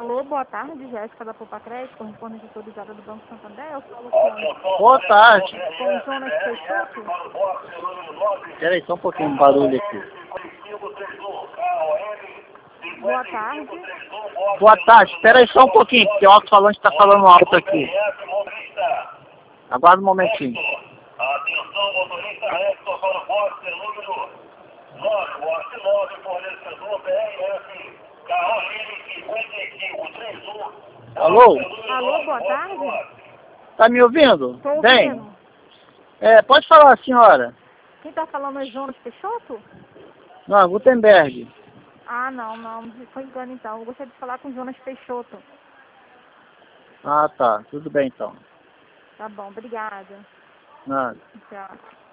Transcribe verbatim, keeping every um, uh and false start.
Alô, boa tarde, Jéssica da Poupa Crédito, correspondente autorizada do Banco Santander. Eu falo com... Boa tarde. Com Jonas Peixoto. Espera aí, só um pouquinho de barulho aqui. Boa tarde. Boa tarde, espera aí só um pouquinho, porque o alto-falante está falando alto aqui. Aguarda um momentinho. Atenção, motorista reto para o poste número nove, poste nove, fornecedor B R F, carro cinquenta e cinco, trinta e um. Alô? Alô, boa tarde. Tá me ouvindo? Estou Bem, ouvindo. é, pode falar, senhora. Quem está falando é Jonas Peixoto? Não, Gutenberg. Ah, não, não, foi engano então. Eu gostaria de falar com Jonas Peixoto. Ah, tá. Tudo bem, então. Tá bom, obrigada. Nada. Tchau.